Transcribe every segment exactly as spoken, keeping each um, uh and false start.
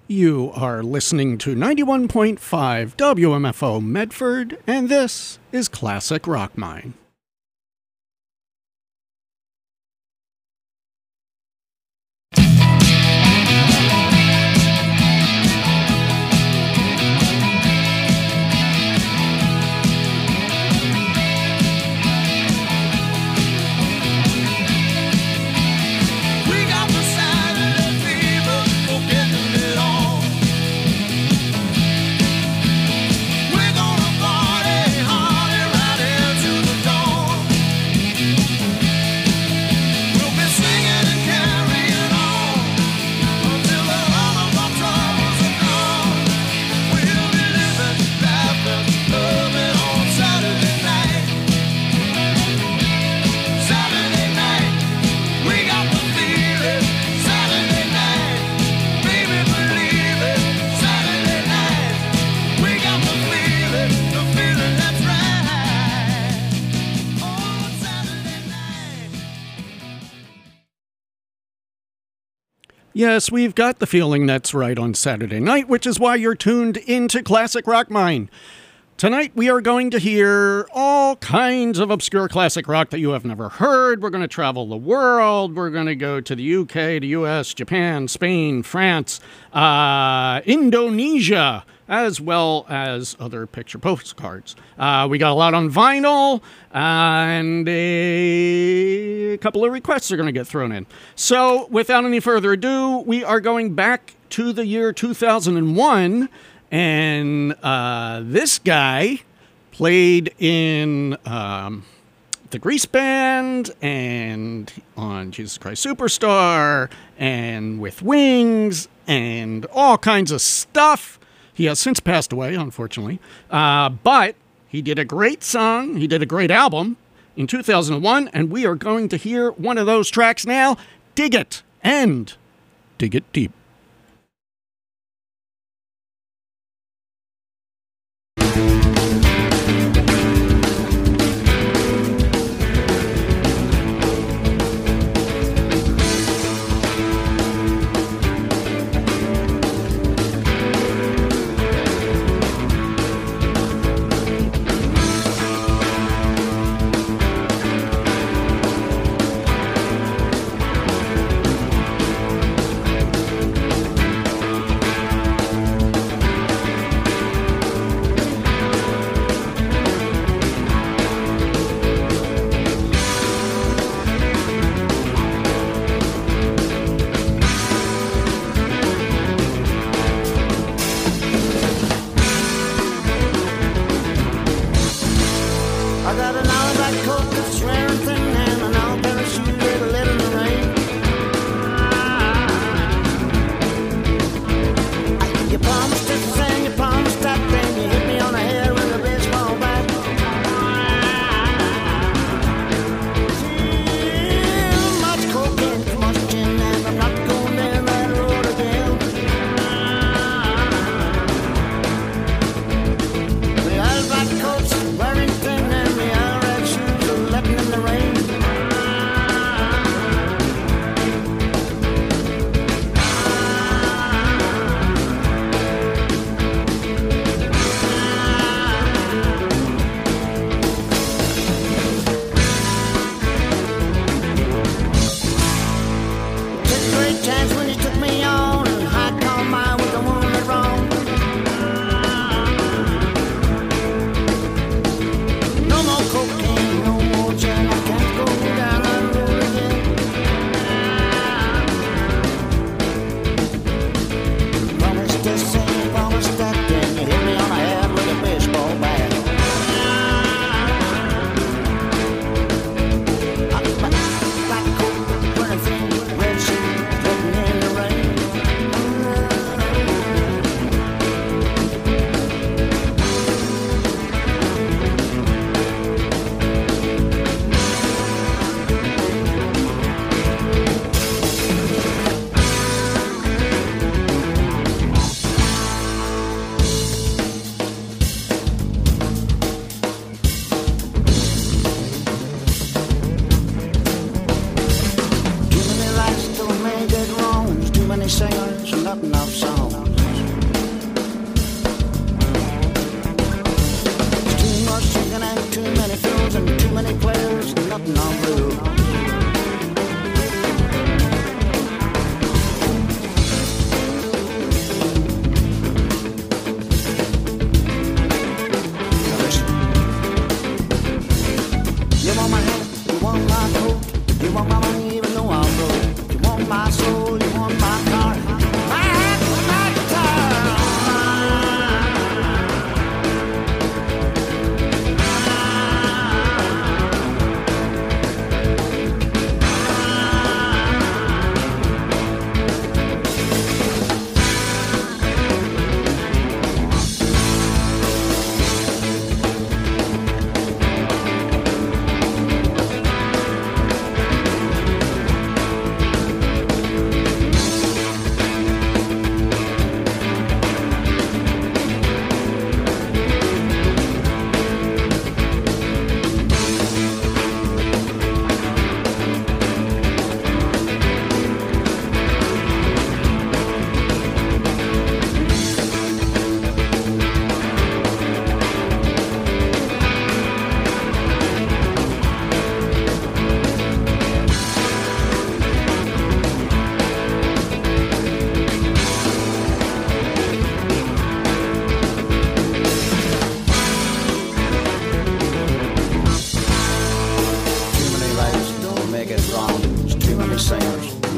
You are listening to ninety-one point five W M F O Medford, and this is Classic Rock Mine. Yes, we've got the feeling that's right on Saturday night, which is why you're tuned into Classic Rock Mine. Tonight we are going to hear all kinds of obscure classic rock that you have never heard. We're going to travel the world. We're going to go to the U K, the U S, Japan, Spain, France, uh, Indonesia, as well as other picture postcards. Uh, we got a lot on vinyl, and a couple of requests are going to get thrown in. So without any further ado, we are going back to the year two thousand one, and uh, this guy played in um, the Grease Band and on Jesus Christ Superstar and with Wings and all kinds of stuff. He has since passed away, unfortunately, uh, but he did a great song. He did a great album in two thousand one, and we are going to hear one of those tracks now, Dig It, and Dig It Deep.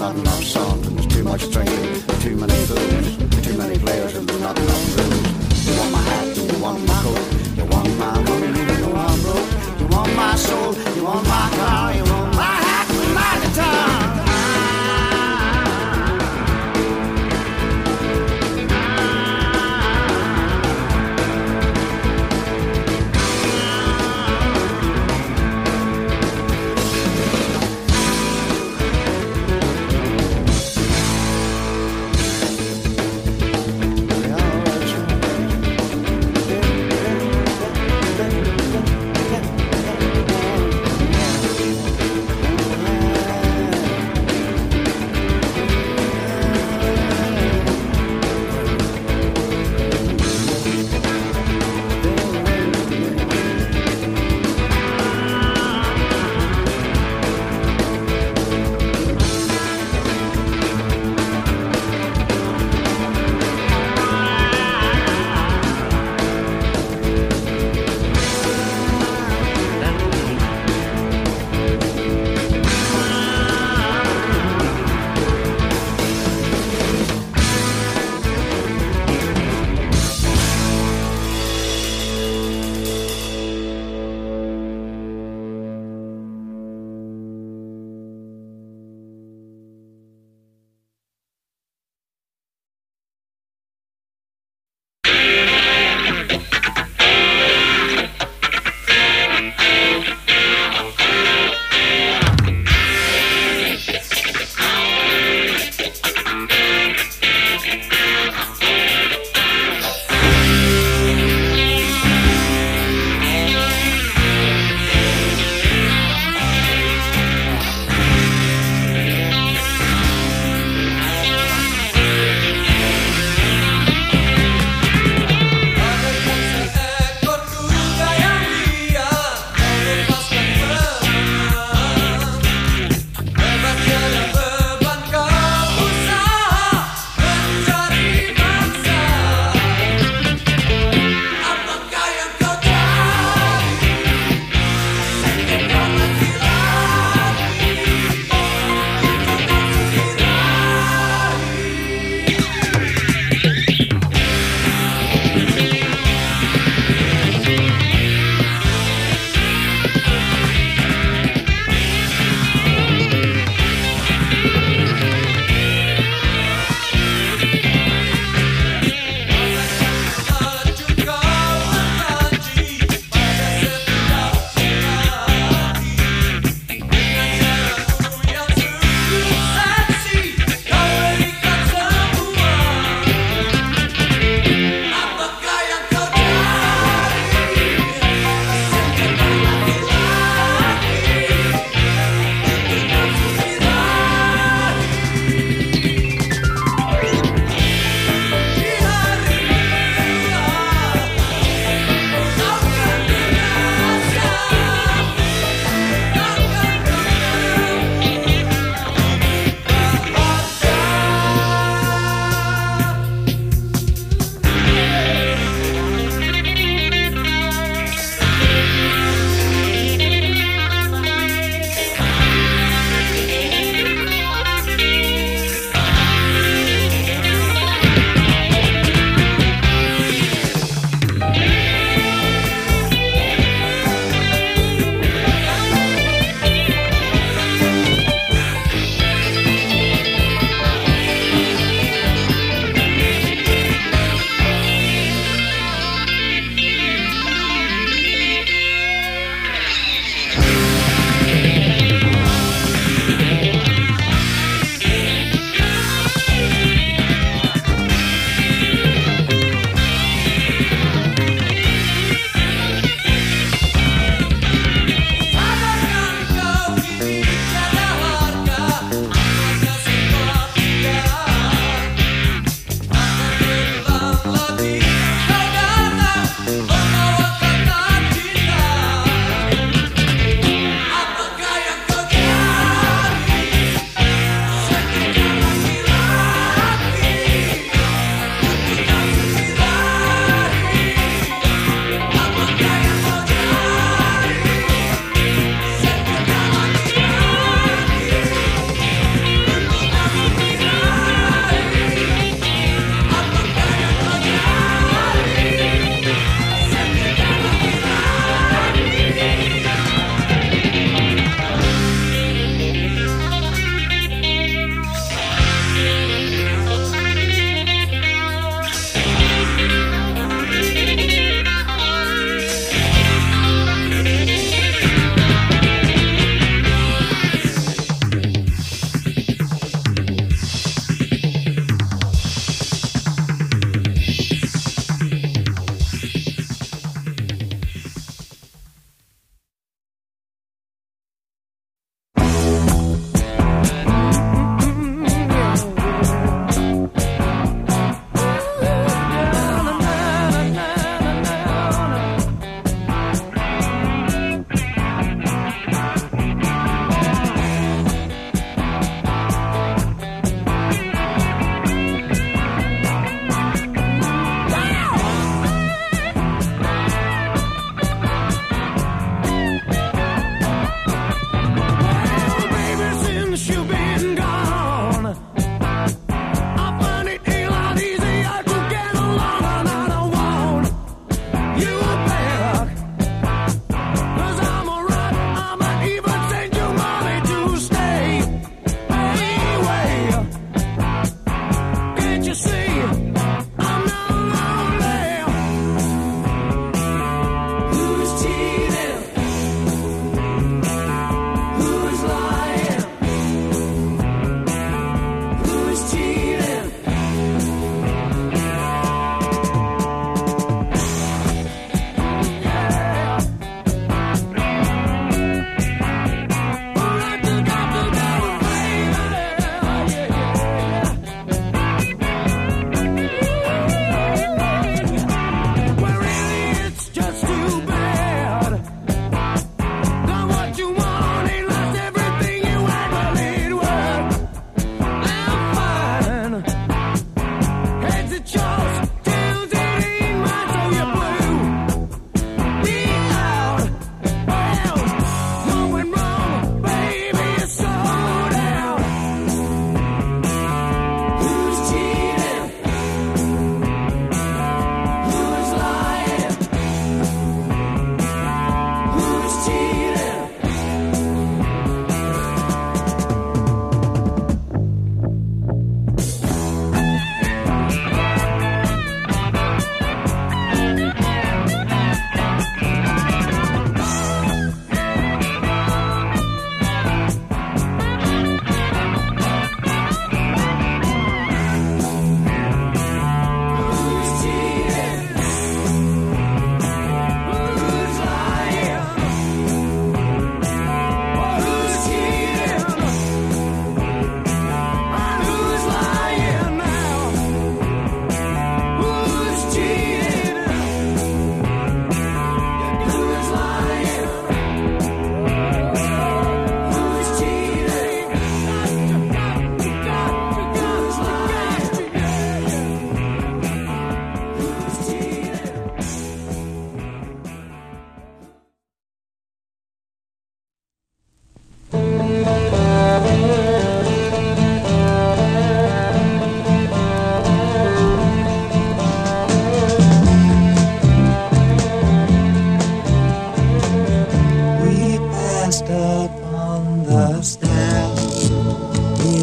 not enough songs, and there's too much drinking, too many fools, too many players, and there's not enough rules. You want my hat, and you want my coat, you want my money, even though I'm broke. You want my soul, you want my car, you want my hat and my guitar.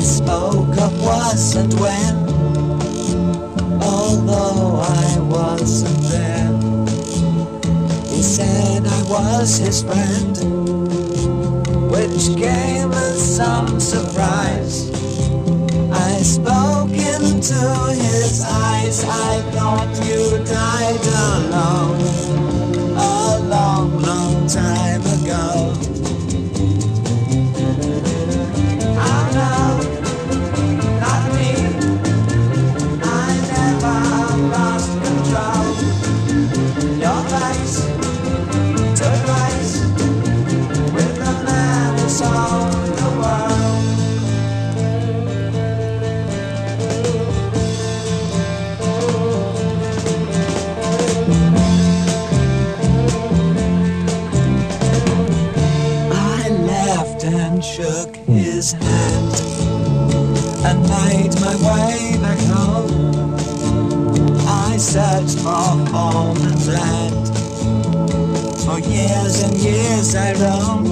spoke of was and when, although I wasn't there. He said I was his friend, which came as some surprise. I spoke into his eyes. I thought you died alone a long, long time ago. Oh no, not me. I never lost control. Your face took place with the man who sold the world. I laughed and shook his hand and made my way back home. I searched for home and land. For years and years I roamed.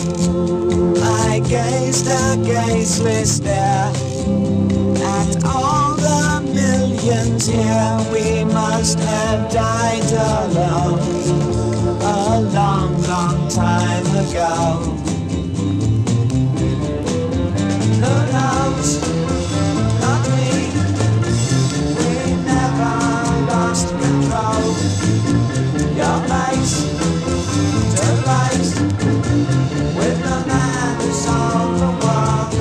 I gazed a gazeless stare at all the millions here. We must have died alone a long, long time ago. Who knows? Not me. We never lost control. Your face took place with the man who sold the world.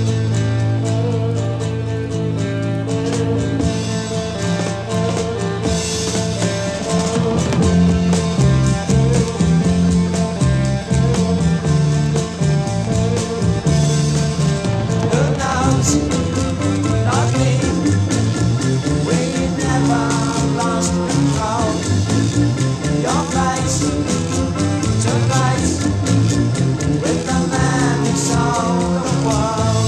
Who knows? Not me. We never lost control. Your face took place with the man who sold the world.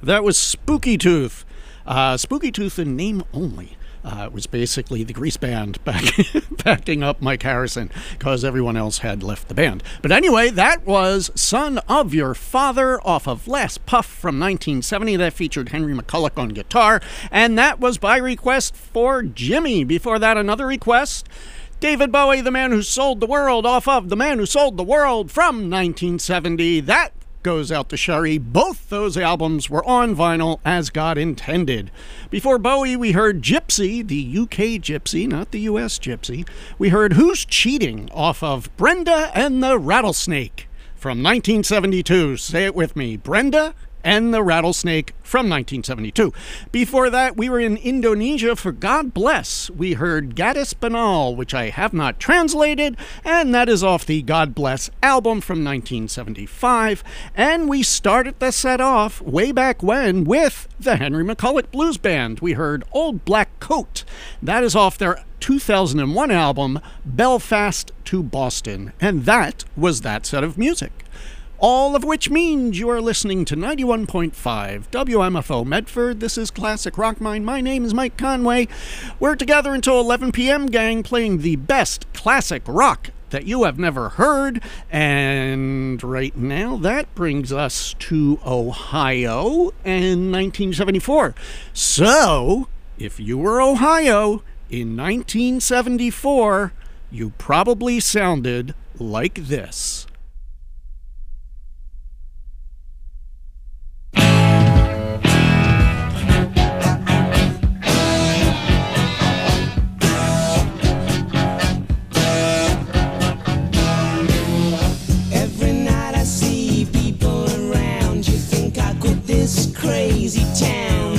That was Spooky Tooth. Uh, Spooky Tooth in name only. Uh, it was basically the Grease Band back, backing up Mike Harrison because everyone else had left the band. But anyway, that was Son of Your Father off of Last Puff from nineteen seventy. That featured Henry McCulloch on guitar, and that was by request for Jimmy. Before that, another request. David Bowie, The Man Who Sold the World, off of The Man Who Sold the World from nineteen seventy. That goes out to Sherry. Both those albums were on vinyl as God intended. Before Bowie, we heard Gypsy, the U K Gypsy, not the U S Gypsy. We heard Who's Cheating off of Brenda and the Rattlesnake from nineteen seventy-two. Say it with me, Brenda and the Rattlesnake from nineteen seventy-two. Before that, we were in Indonesia for God Bless. We heard Gadis Banal, which I have not translated, and that is off the God Bless album from nineteen seventy-five. And we started the set off way back when with the Henry McCulloch Blues Band. We heard Old Black Coat. That is off their two thousand one album, Belfast to Boston. And that was that set of music. All of which means you are listening to ninety-one point five W M F O Medford. This is Classic Rock Mine. My name is Mike Conway. We're together until eleven p.m., gang, playing the best classic rock that you have never heard. And right now, that brings us to Ohio in nineteen seventy-four. So, if you were Ohio in nineteen seventy-four, you probably sounded like this. Crazy town.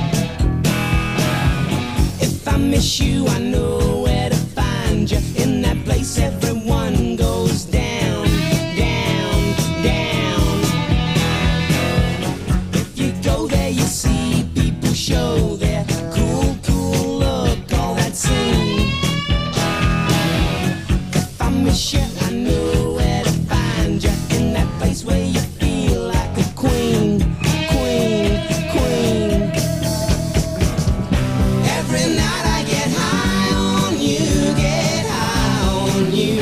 If I miss you, I know where to find you. In that place, everyone goes down, down, down. If you go there, you see people show their cool, cool look, all that scene. If I miss you, I know where to find you. In that place where you feel like a queen. Every night I get high on you, get high on you.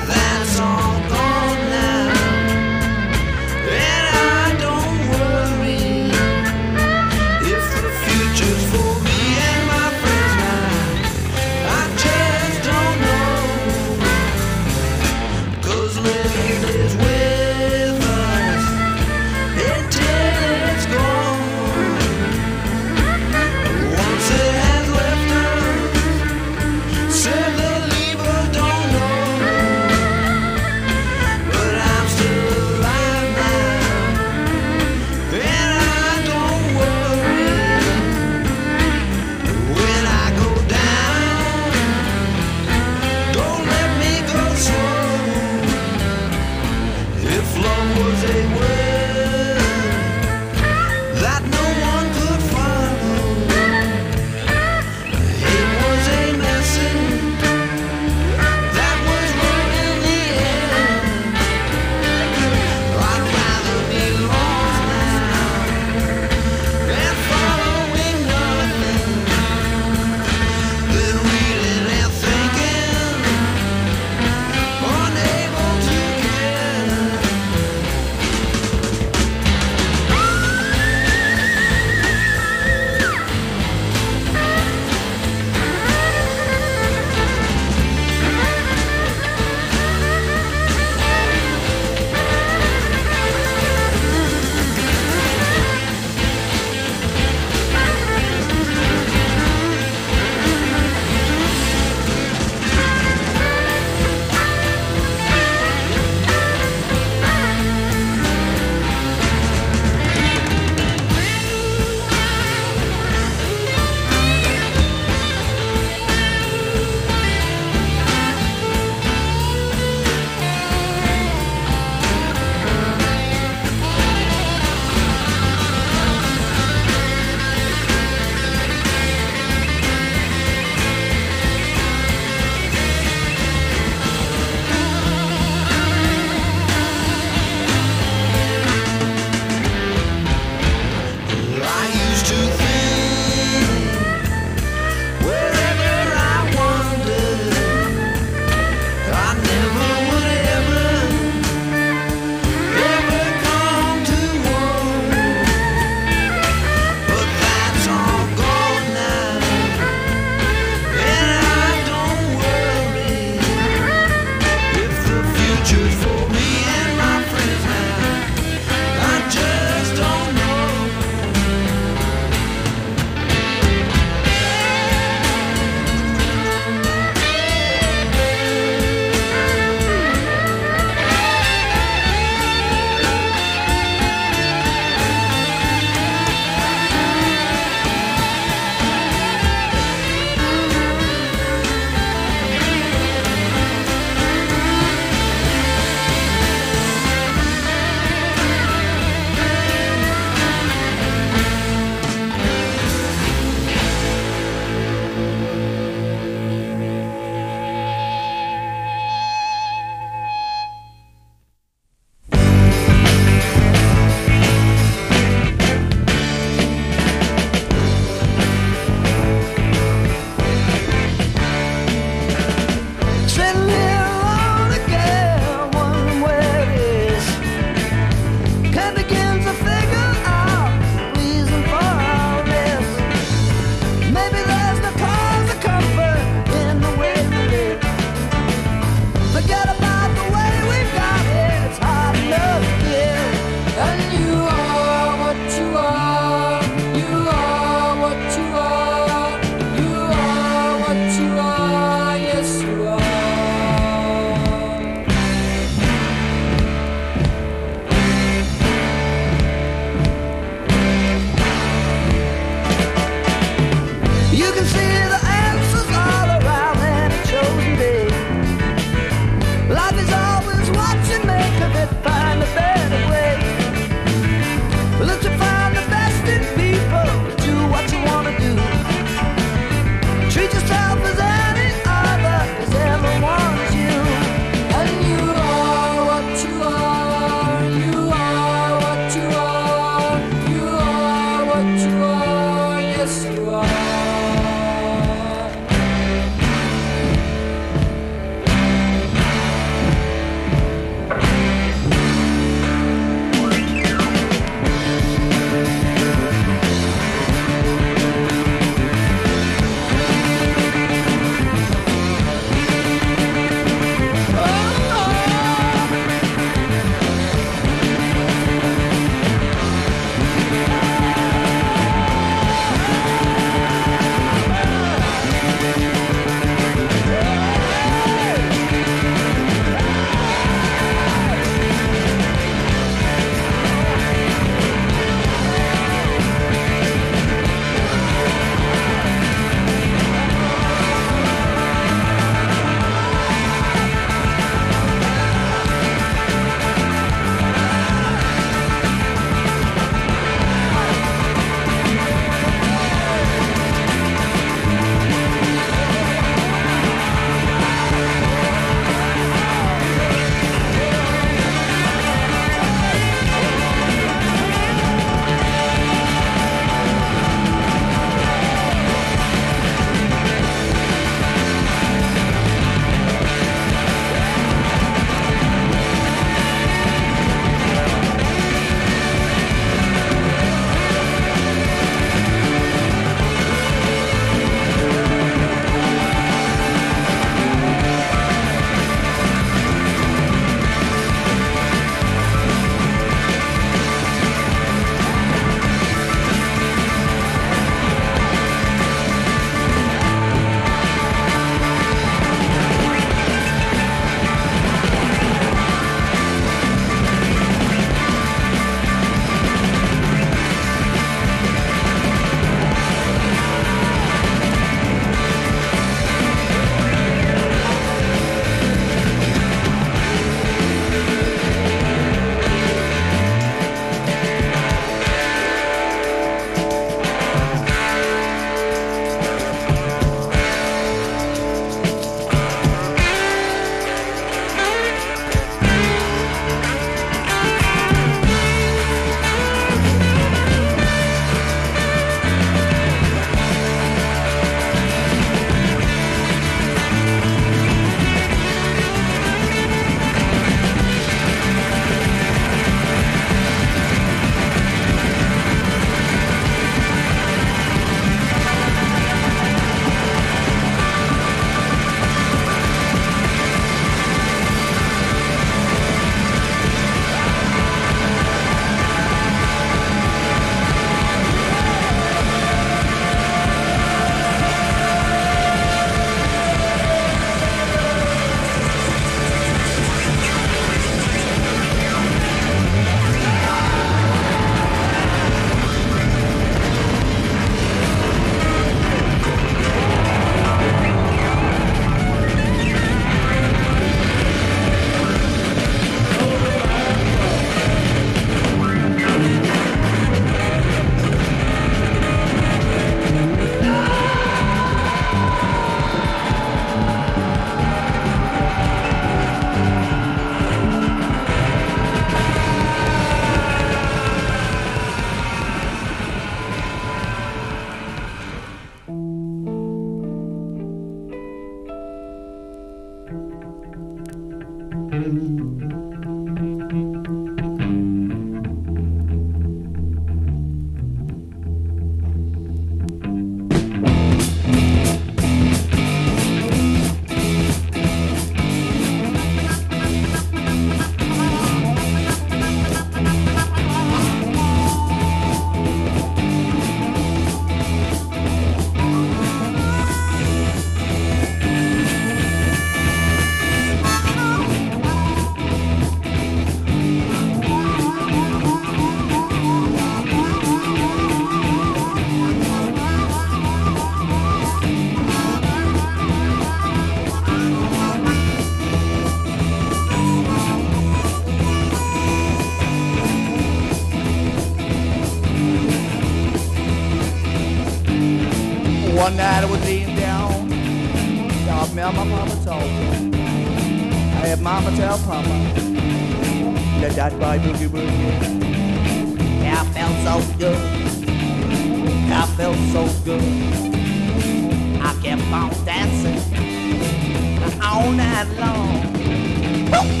One night I was laying down, God, me and my mama talking. I had mama tell papa, let that boy boogie boogie. Yeah, I felt so good. I felt so good. I kept on dancing all night long. Woo!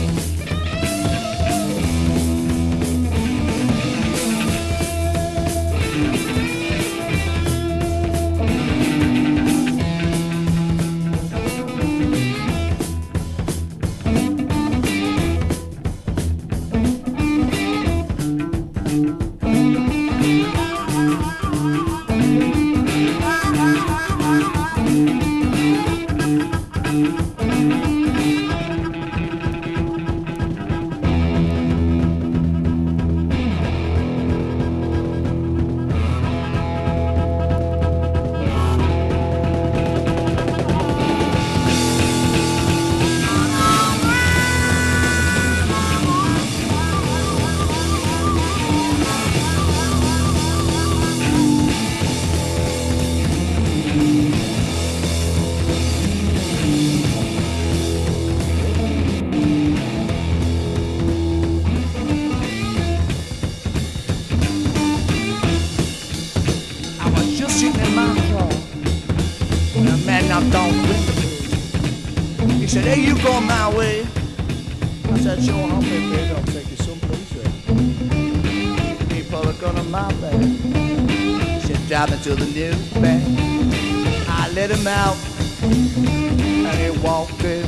He said, hey, you going my way? I said, sure, I'll take it. I'll take you someplace else. He put a gun on my back. He said, drive me to the nearest bank. I let him out, and he walked in.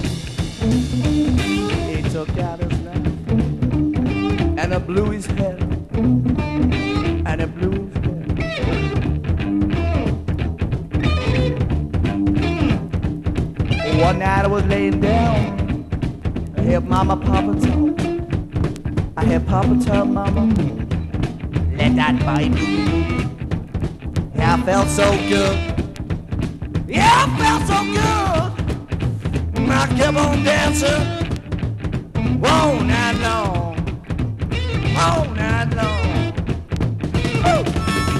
He took out his knife, and it blew his head, and it blew his head. One night I was laying down, I heard Mama Papa talk. I heard Papa tell Mama, let that boy do. Yeah, I felt so good. Yeah, I felt so good. I kept on dancing all night long, all night long. Woo!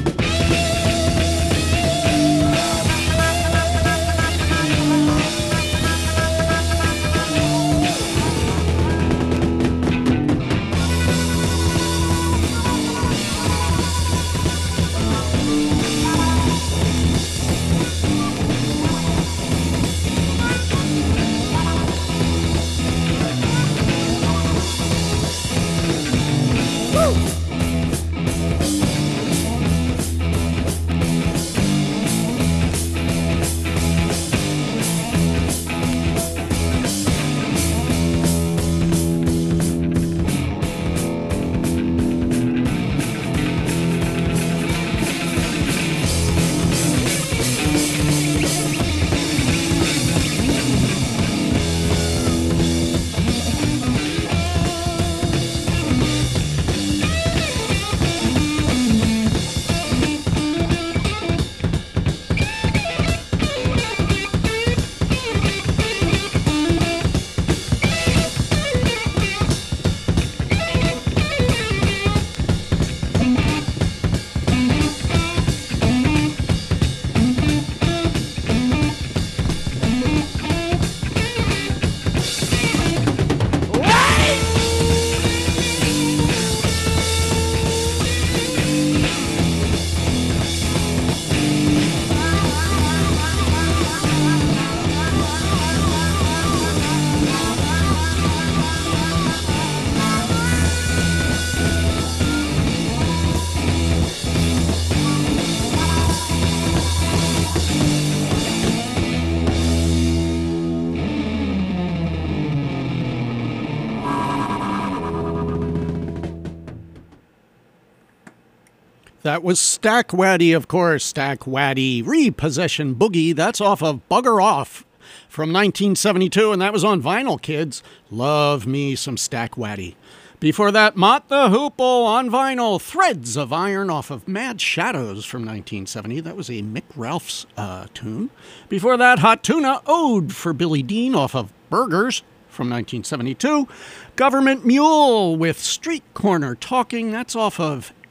That was Stack Waddy, of course. Stack Waddy, Repossession Boogie. That's off of Bugger Off from nineteen seventy-two, and that was on vinyl, kids. Love me some Stack Waddy. Before that, Mott the Hoople on vinyl. Threads of Iron off of Mad Shadows from nineteen seventy. That was a Mick Ralph's uh, tune. Before that, Hot Tuna, Ode for Billy Dean off of Burgers from nineteen seventy-two. Government Mule with Street Corner Talking. That's off of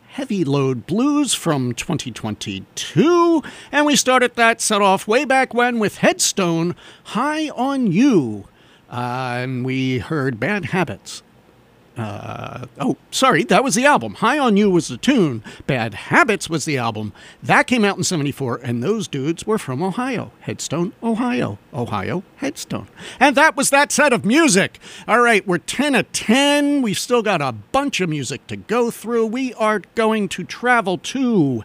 Heavy Load Blues from twenty twenty-two. And we started that set off way back when with Headstone, High on You. Uh, and we heard Bad Habits. Uh, oh, sorry, that was the album. High on You was the tune. Bad Habits was the album. That came out in seventy-four, and those dudes were from Ohio. Headstone, Ohio. Ohio, Headstone. And that was that set of music. All right, we're ten of ten. We've still got a bunch of music to go through. We are going to travel to...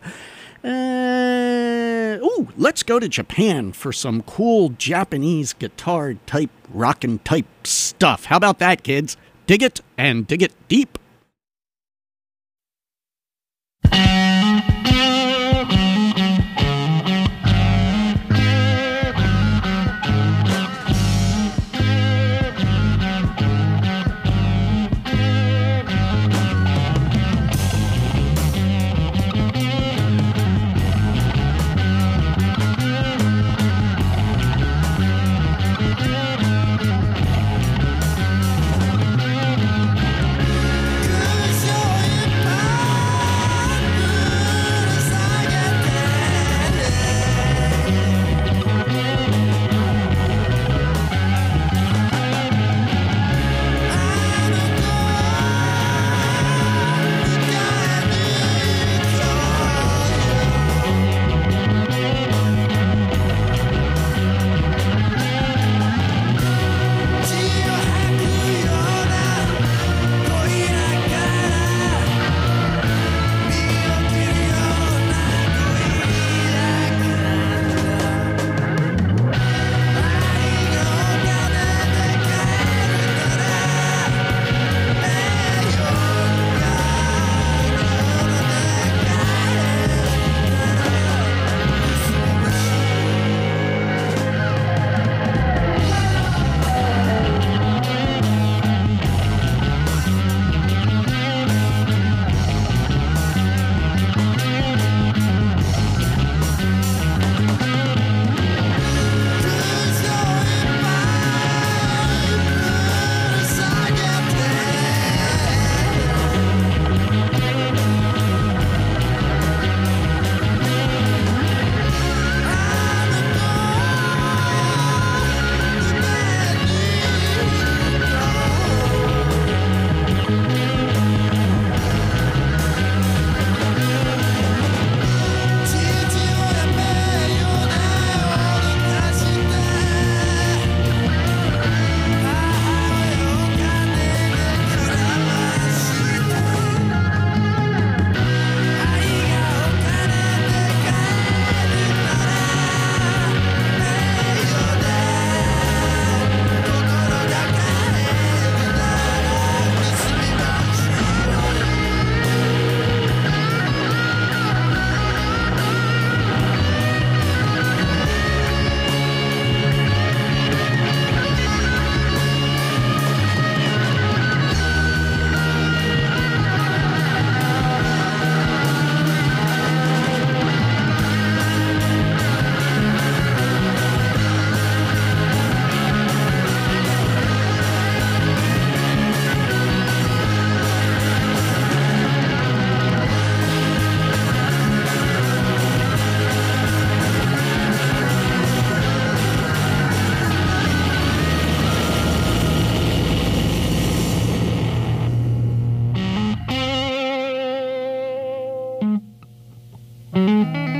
Uh, ooh, let's go to Japan for some cool Japanese guitar type, rockin' type stuff. How about that, kids? Dig it and dig it deep.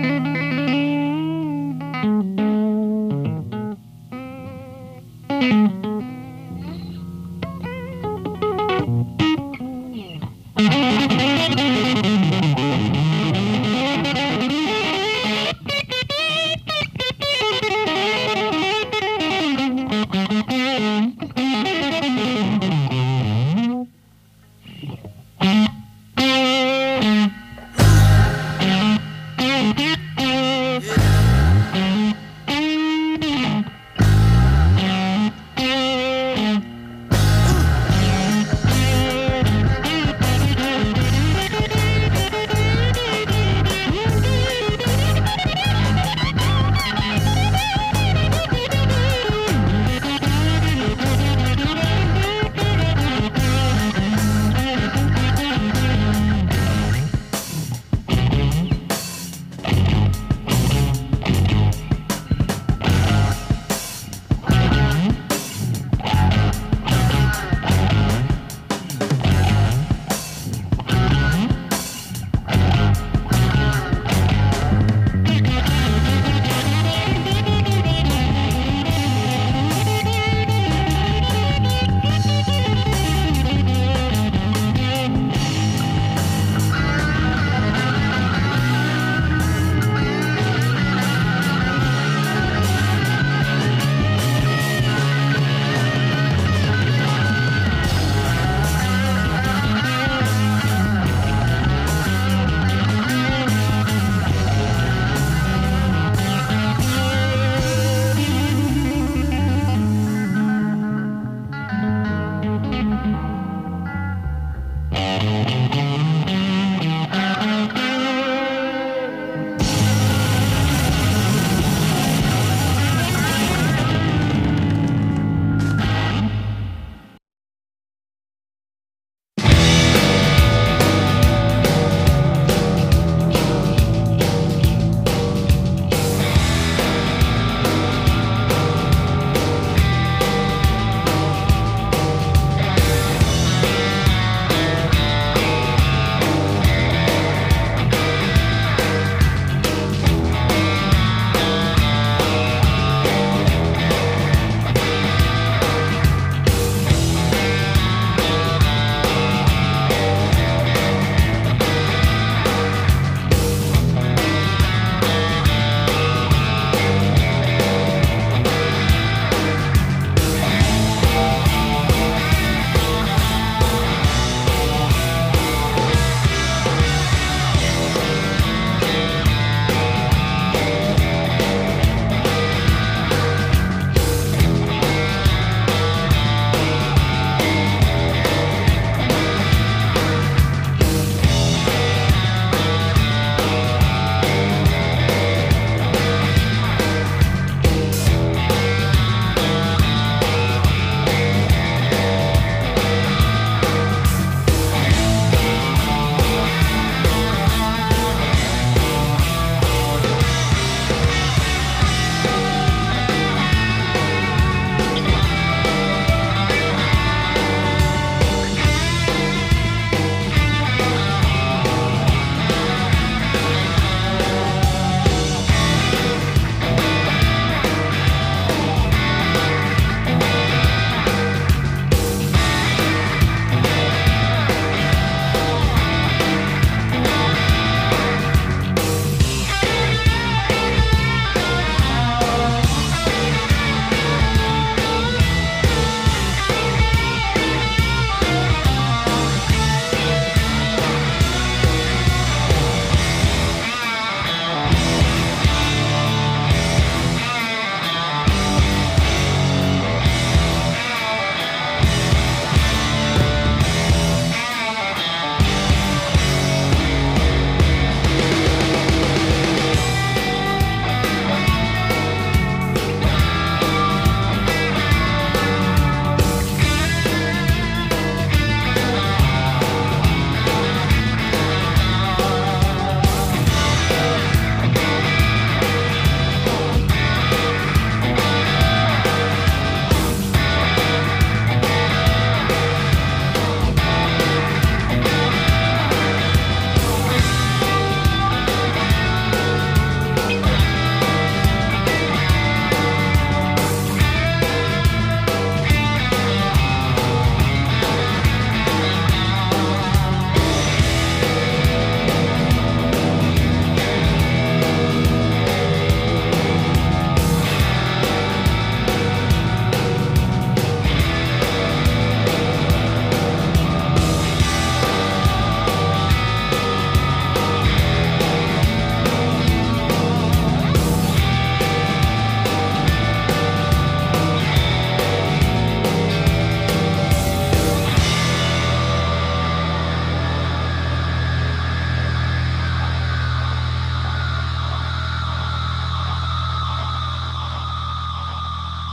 Thank you.